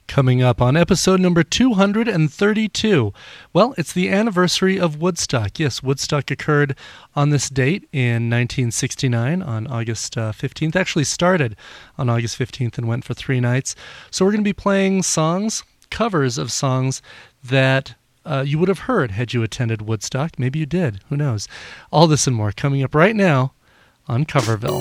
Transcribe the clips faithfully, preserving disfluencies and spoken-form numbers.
Coming up on episode number two hundred thirty-two. Well, it's the anniversary of Woodstock. Yes, Woodstock occurred on this date in nineteen sixty-nine on August uh, fifteenth. Actually started on August fifteenth and went for three nights. So we're going to be playing songs, covers of songs that uh, you would have heard had you attended Woodstock. Maybe you did. Who knows? All this and more coming up right now on Coverville.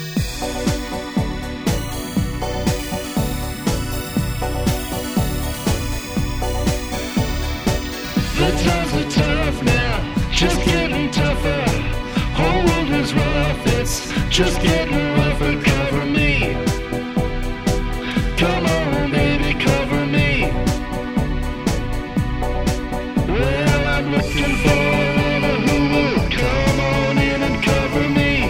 The times are tough now, just getting tougher. Whole world is rough, it's just getting rougher. Cover me, come on baby, cover me. Well, I'm looking for a lover who will come on in and cover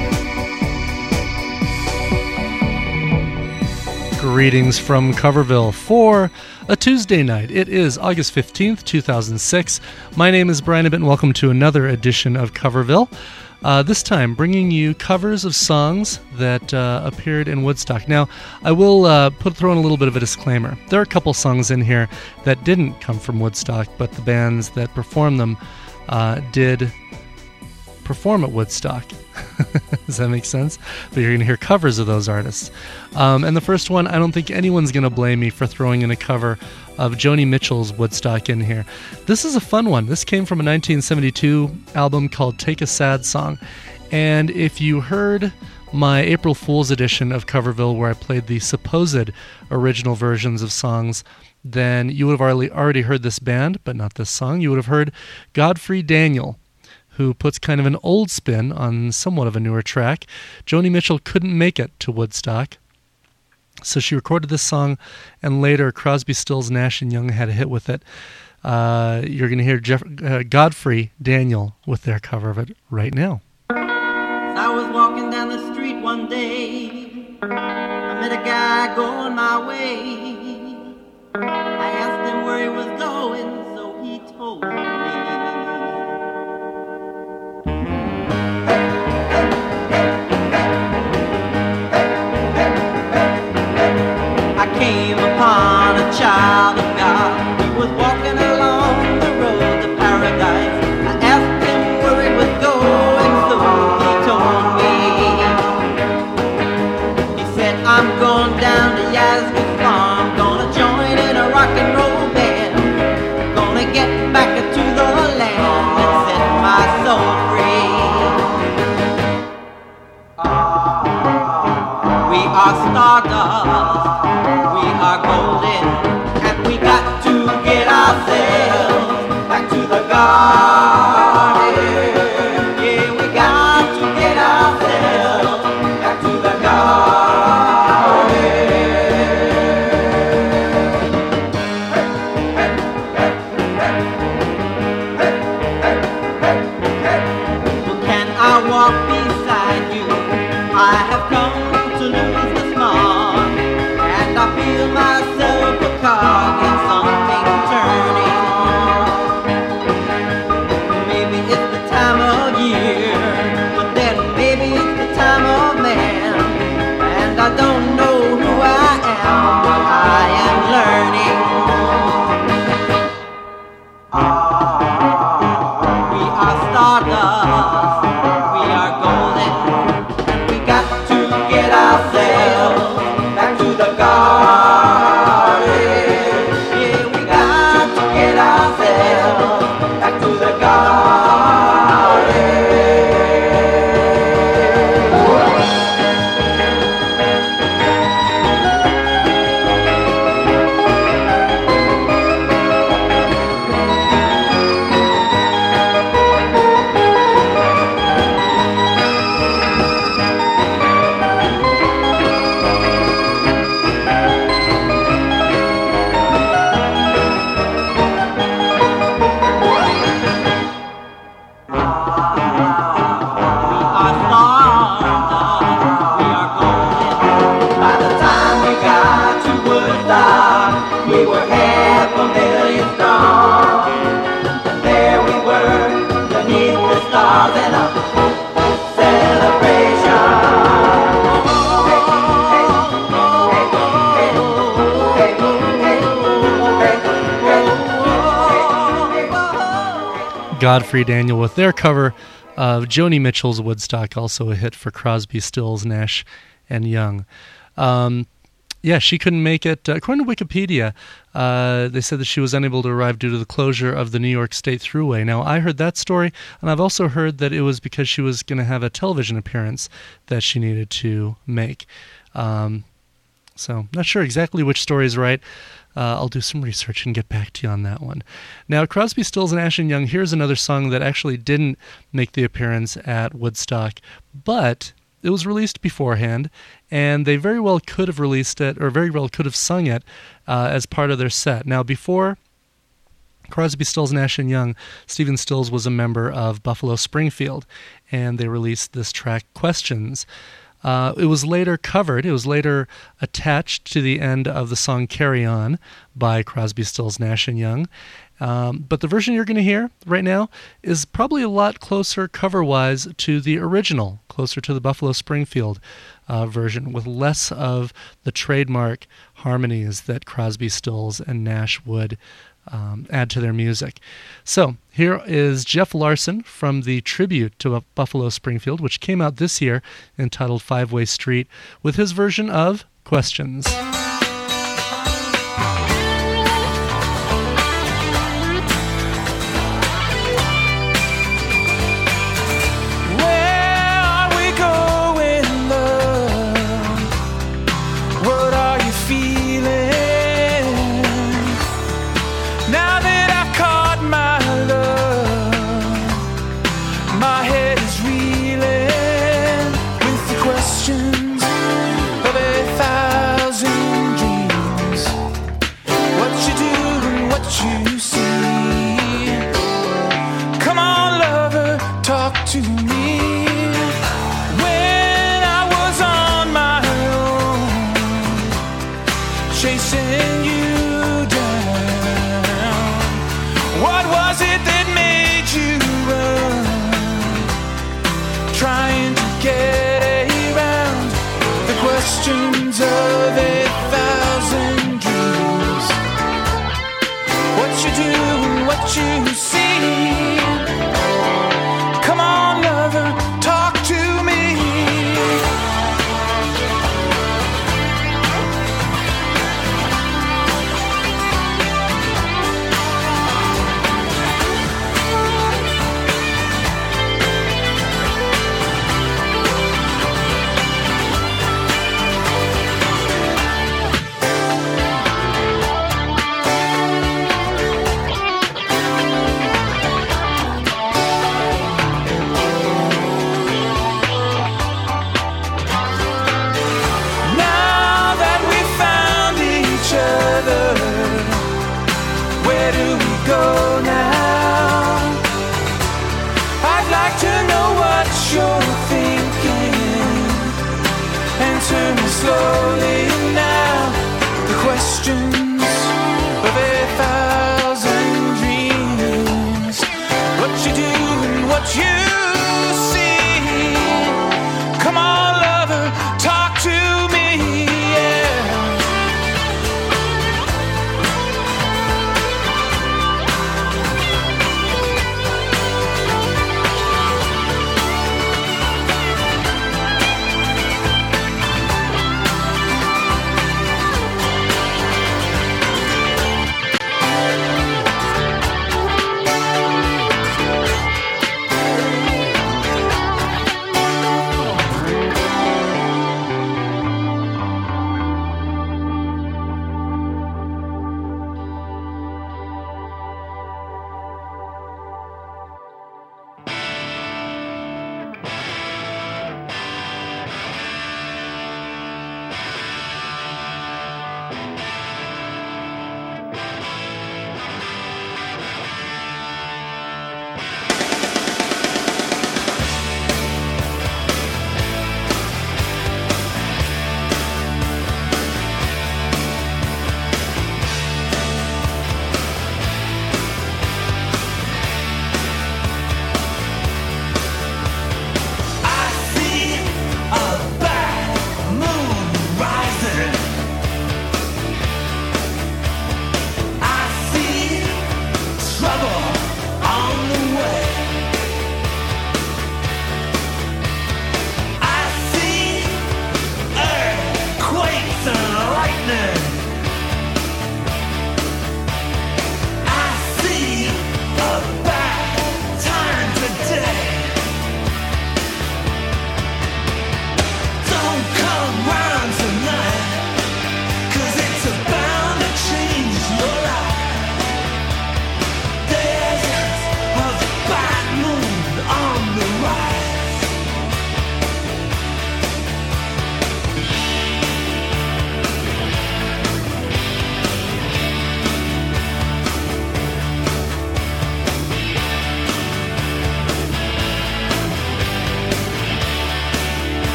me. Greetings from Coverville for a Tuesday night. It is August fifteenth, two thousand six. My name is Brian Abbott, and welcome to another edition of Coverville. Uh, this time, bringing you covers of songs that uh, appeared in Woodstock. Now, I will uh, put throw in a little bit of a disclaimer. There are a couple songs in here that didn't come from Woodstock, but the bands that performed them uh, did perform at Woodstock. Does that make sense? But you're going to hear covers of those artists. Um, and the first one, I don't think anyone's going to blame me for throwing in a cover of Joni Mitchell's Woodstock in here. This is a fun one. This came from a nineteen seventy-two album called Take a Sad Song. And if you heard my April Fool's edition of Coverville where I played the supposed original versions of songs, then you would have already, already heard this band, but not this song. You would have heard Godfrey Daniel, who puts kind of an old spin on somewhat of a newer track. Joni Mitchell couldn't make it to Woodstock, so she recorded this song, and later Crosby, Stills, Nash and Young had a hit with it. Uh, you're going to hear Jeff, uh, Godfrey Daniel with their cover of it right now. I was walking down the street one day. I met a guy going my way. I asked him where he was going, so he told me. Came upon a child of God. He was walking along the road to paradise. I asked him where he was going, so he told me. He said, I'm going down to Yazoo Farm, gonna join in a rock and roll band, gonna get back to the land and set my soul free. We are stardust, are golden, and we got to get ourselves back to the garden. Yeah, we got to get ourselves back to the Well, can I walk beside you? I have come to lose the smart. I feel myself a cog in something turning. Maybe it's the time of year, but then maybe it's the time of man. And I don't know who I am, but I am learning. We are stardust, we are golden, and we got to get ourselves back to the garden. Yeah, we got to get ourselves back to the garden. Celebration. Godfrey Daniel with their cover of Joni Mitchell's Woodstock, also a hit for Crosby, Stills, Nash, and Young. Um, yeah, she couldn't make it. Uh, according to Wikipedia, uh, they said that she was unable to arrive due to the closure of the New York State Thruway. Now, I heard that story, and I've also heard that it was because she was going to have a television appearance that she needed to make. Um, so, not sure exactly which story is right. Uh, I'll do some research and get back to you on that one. Now, Crosby, Stills, and Nash and Young, here's another song that actually didn't make the appearance at Woodstock, but it was released beforehand, and they very well could have released it, or very well could have sung it uh, as part of their set. Now, before Crosby, Stills, Nash and Young, Stephen Stills was a member of Buffalo Springfield, and they released this track, Questions. Uh, it was later covered, it was later attached to the end of the song Carry On by Crosby, Stills, Nash and Young. Um, but the version you're going to hear right now is probably a lot closer cover-wise to the original, closer to the Buffalo Springfield uh, version, with less of the trademark harmonies that Crosby, Stills, and Nash would um, add to their music. So here is Jeff Larson from the tribute to Buffalo Springfield, which came out this year, entitled Five-Way Street, with his version of Questions. To me, when I was on my own, chasing you down, what was it that made you run, trying to get around the questions of a thousand dreams? What you do and what you see. Come on, lover, talk to me. Where do we go now? I'd like to know what you're thinking. Answer me slowly now. The questions of a thousand dreams. What you do and what you see. Come on, lover, talk to me. Yeah.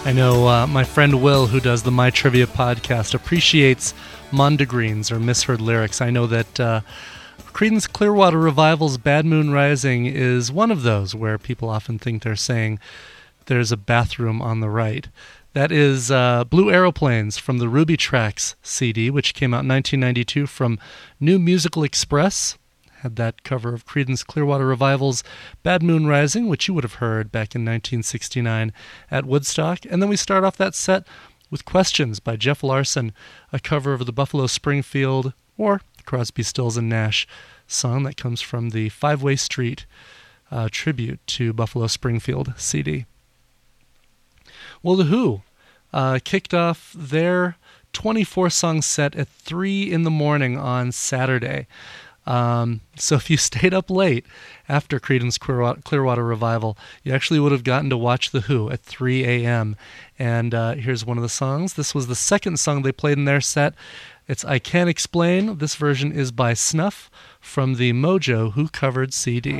I know uh, my friend Will, who does the My Trivia podcast, appreciates Mondegreens or misheard lyrics. I know that uh, Creedence Clearwater Revival's Bad Moon Rising is one of those where people often think they're saying there's a bathroom on the right. That is uh, Blue Aeroplanes from the Ruby Tracks C D, which came out in nineteen ninety-two from New Musical Express. Had that cover of Creedence Clearwater Revival's Bad Moon Rising, which you would have heard back in nineteen sixty-nine at Woodstock. And then we start off that set with Questions by Jeff Larson, a cover of the Buffalo Springfield or Crosby, Stills and Nash song that comes from the Five-Way Street uh, tribute to Buffalo Springfield C D. Well, The Who uh, kicked off their twenty-four song set at three in the morning on Saturday. Um, so if you stayed up late after Creedence Clearwater, Clearwater Revival, you actually would have gotten to watch The Who at three a.m. And uh, here's one of the songs. This was the second song they played in their set. It's I Can't Explain. This version is by Snuff from the Mojo Who Covered C D.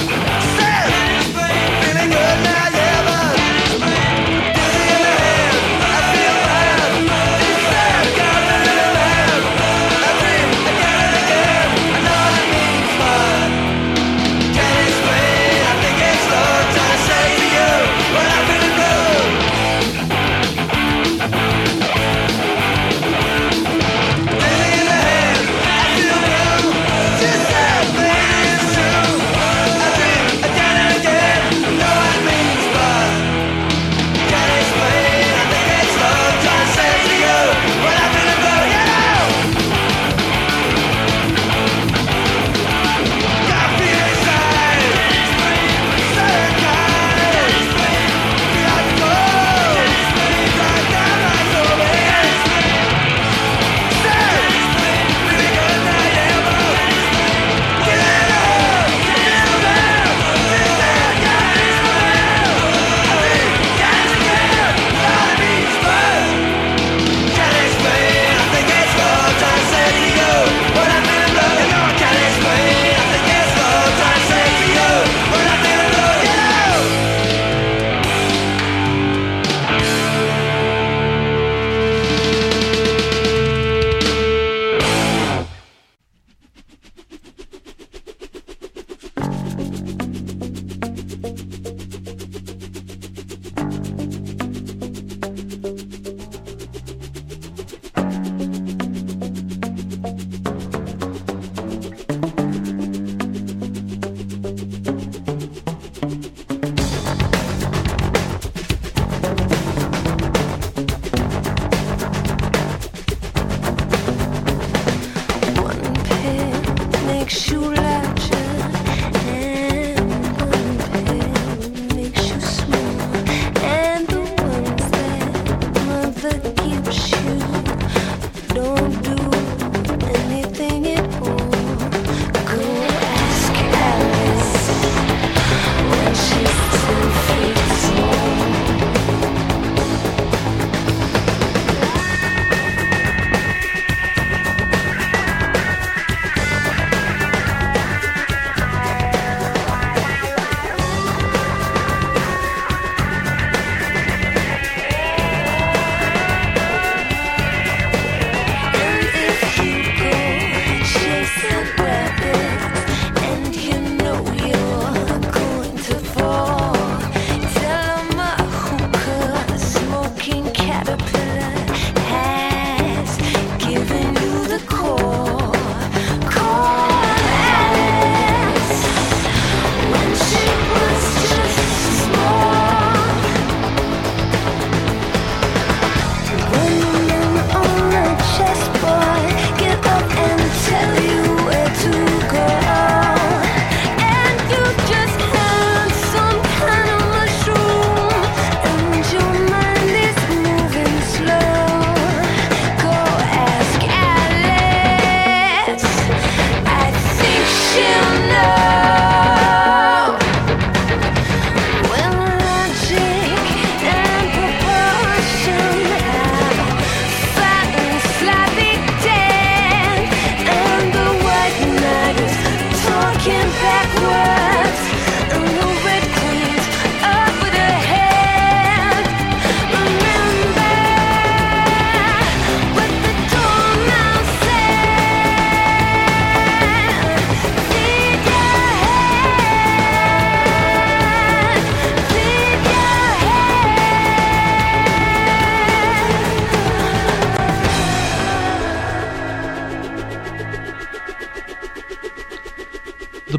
Feeling good now, yeah, but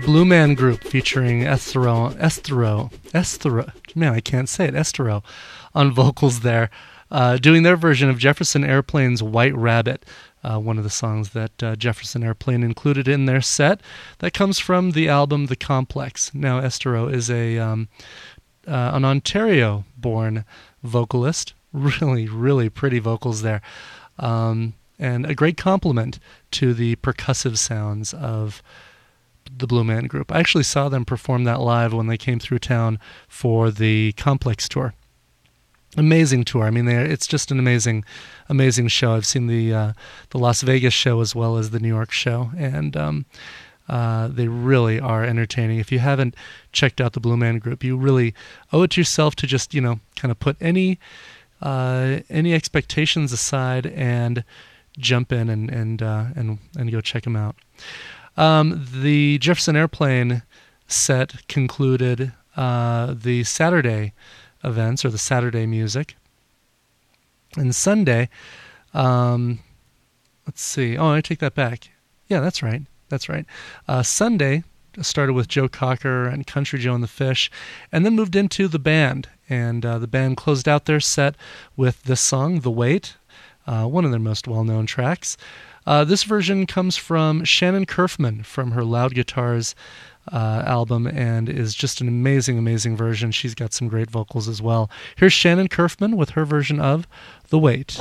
Blue Man Group featuring Estero, Estero, Estero, man, I can't say it, Estero, on vocals there, uh, doing their version of Jefferson Airplane's White Rabbit, uh, one of the songs that uh, Jefferson Airplane included in their set. That comes from the album The Complex. Now, Estero is a um, uh, an Ontario-born vocalist, really, really pretty vocals there. Um, and a great compliment to the percussive sounds of the Blue Man Group. I actually saw them perform that live when they came through town for the Complex tour. Amazing tour. I mean, it's just an amazing, amazing show. I've seen the uh, the Las Vegas show as well as the New York show, and um, uh, they really are entertaining. If you haven't checked out the Blue Man Group, you really owe it to yourself to just, you know, kind of put any uh, any expectations aside and jump in and and uh, and and go check them out. Um, the Jefferson Airplane set concluded uh, the Saturday events, or the Saturday music. And Sunday, um, let's see. Oh, I take that back. Yeah, that's right. That's right. Uh, Sunday started with Joe Cocker and Country Joe and the Fish, and then moved into the band. And uh, the band closed out their set with this song, The Wait, uh, one of their most well-known tracks. Uh, this version comes from Shannon Kerfman from her Loud Guitars uh, album, and is just an amazing, amazing version. She's got some great vocals as well. Here's Shannon Kerfman with her version of The Wait.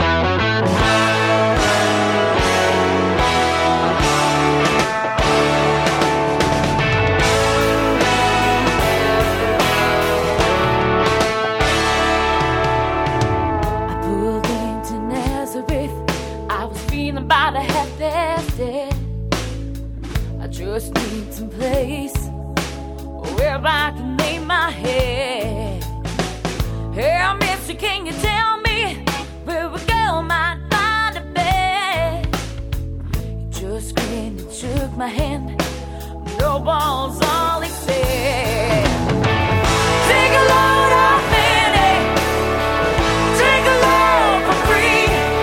About a half past it, I just need some place where I can lay my head. Hey, mister, can you tell me where we go, might find a bed? He just grinned and shook my hand. No balls, all he said. Take a load off Fanny, take a load for free.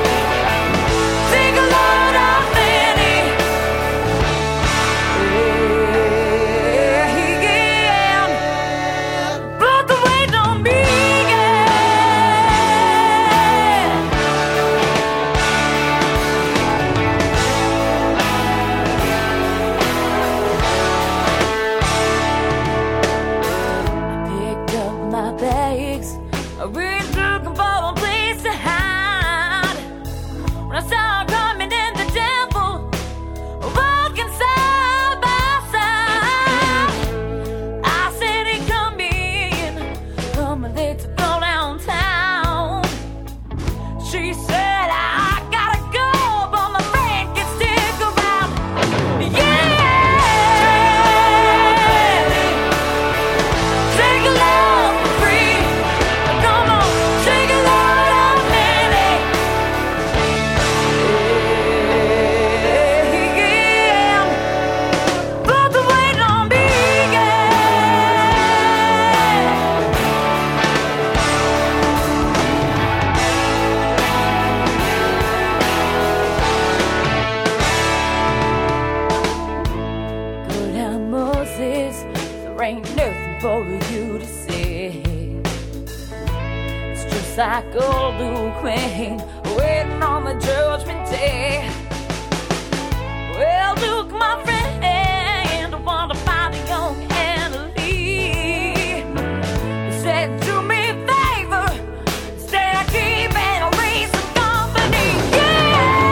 Like old Blue Queen waiting on the judgment day. Well, look, my friend, I want to find a young Annalie. He said, do me a favor, stay a keep and raise some company. Yeah!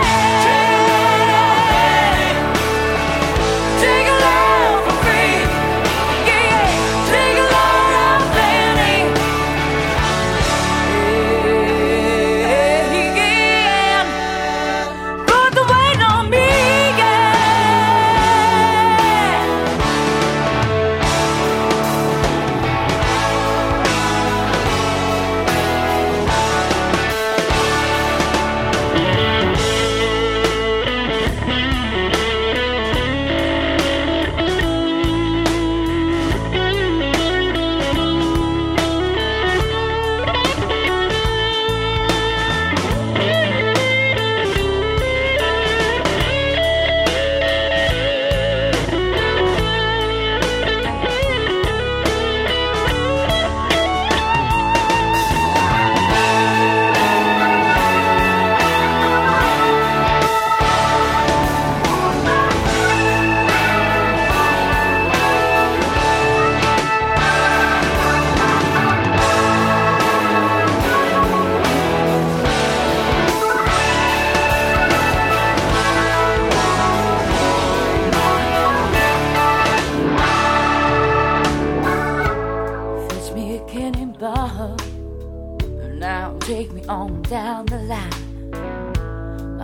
Take a load for free. Yeah, take a load of plenty. Yeah.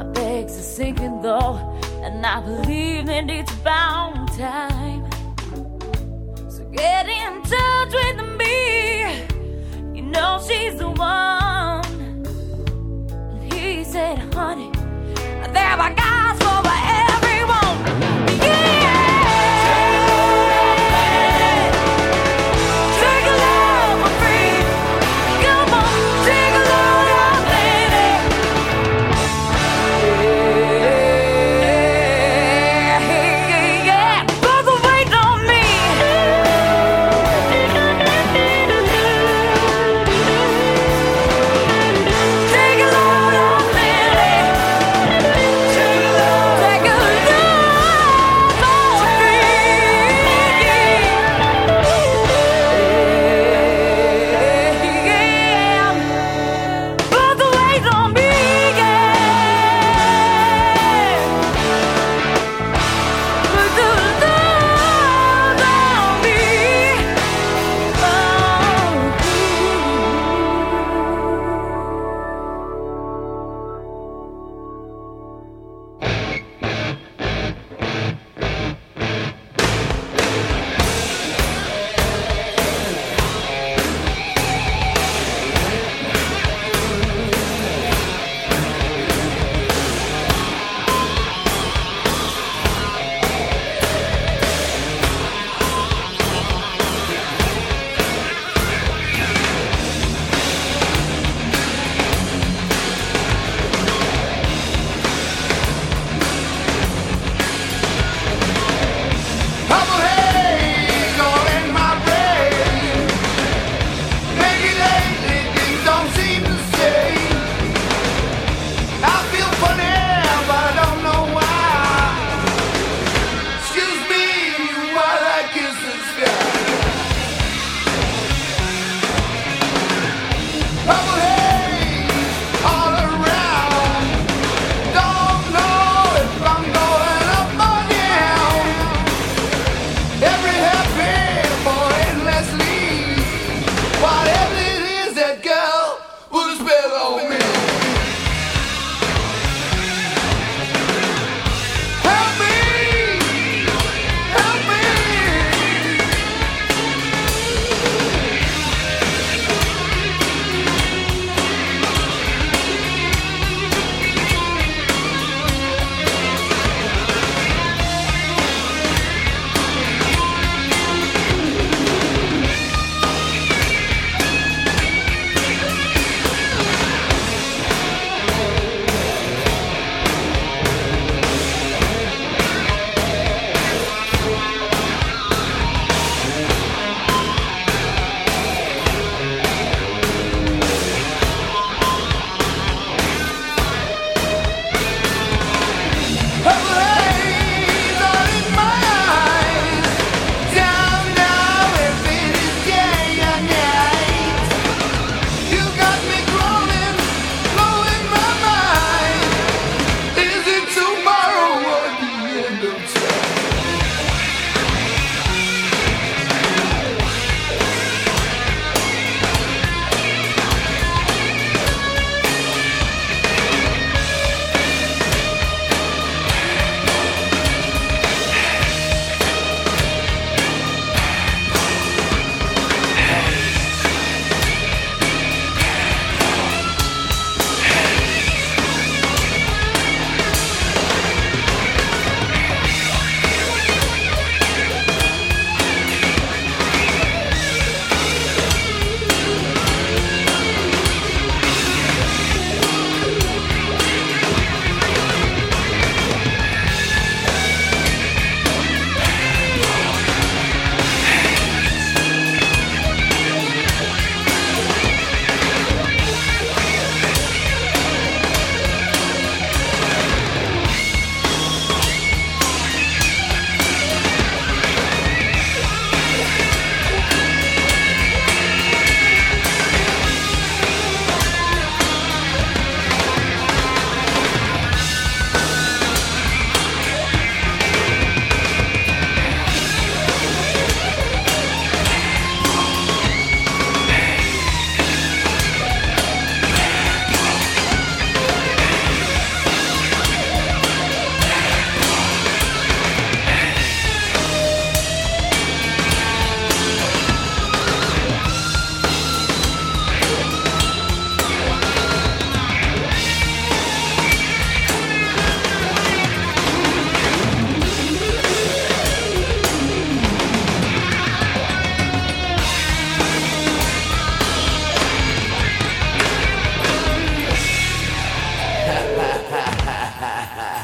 My bags are sinking though, and I believe that it's about time. So get in touch with me. You know she's the one. And he said, honey, there are guys for everyone. Yeah. Take a load for free. Come on, take a load off, lady. Yeah, yeah, put the weight on me. Take a load off, lady. Take a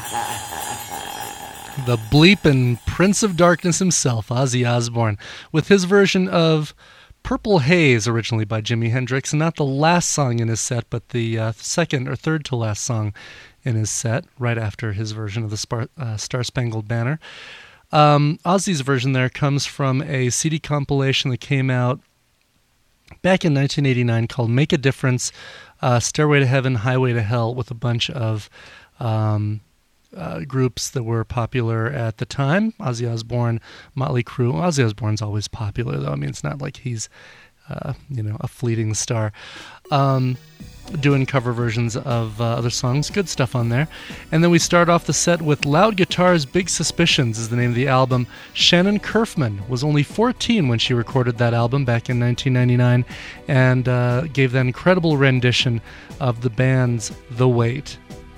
The bleepin' Prince of Darkness himself, Ozzy Osbourne, with his version of Purple Haze, originally by Jimi Hendrix, and not the last song in his set, but the uh, second or third to last song in his set, right after his version of the Spar- uh, Star-Spangled Banner. Um, Ozzy's version there comes from a C D compilation that came out back in nineteen eighty-nine called Make a Difference, uh, Stairway to Heaven, Highway to Hell, with a bunch of um, uh, groups that were popular at the time. Ozzy Osbourne, Motley Crue. Ozzy Osbourne's always popular, though. I mean, it's not like he's, uh, you know, a fleeting star. Um, doing cover versions of uh, other songs. Good stuff on there. And then we start off the set with Loud Guitars, Big Suspicions is the name of the album. Shannon Kerfman was only fourteen when she recorded that album back in nineteen ninety-nine and uh, gave that incredible rendition of the band's The Weight.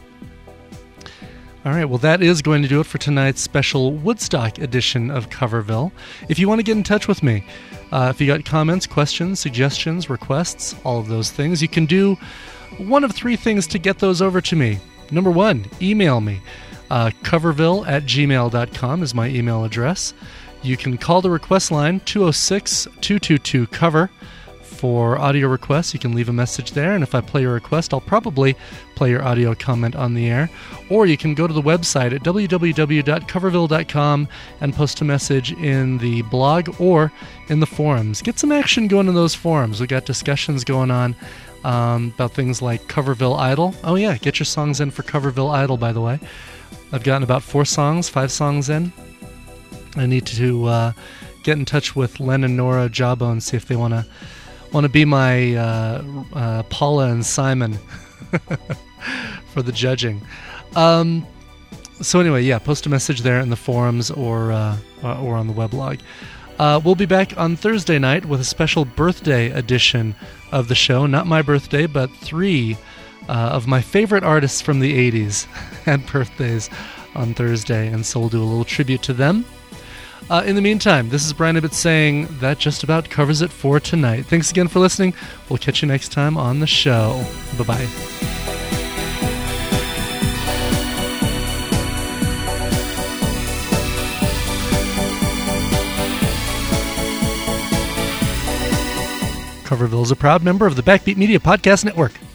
All right, well, that is going to do it for tonight's special Woodstock edition of Coverville. If you want to get in touch with me, uh, if you got comments, questions, suggestions, requests, all of those things, you can do one of three things to get those over to me. Number one, email me. Uh, coverville at gmail dot com is my email address. You can call the request line, two oh six, two two two, cover. For audio requests, you can leave a message there, and if I play your request, I'll probably play your audio comment on the air. Or you can go to the website at w w w dot coverville dot com and post a message in the blog or in the forums. Get some action going in those forums. We got discussions going on um, about things like Coverville Idol. Oh yeah, get your songs in for Coverville Idol, by the way. I've gotten about four songs, five songs in. I need to uh, get in touch with Len and Nora Jawbone, see if they want to want to be my uh, uh, Paula and Simon for the judging. Um, so anyway, yeah, post a message there in the forums or uh, or on the weblog. Uh, we'll be back on Thursday night with a special birthday edition of the show. Not my birthday, but three uh, of my favorite artists from the eighties had birthdays on Thursday, and so we'll do a little tribute to them. Uh, in the meantime, this is Brian Ibbott saying that just about covers it for tonight. Thanks again for listening. We'll catch you next time on the show. Bye-bye. Coverville is a proud member of the Backbeat Media Podcast Network.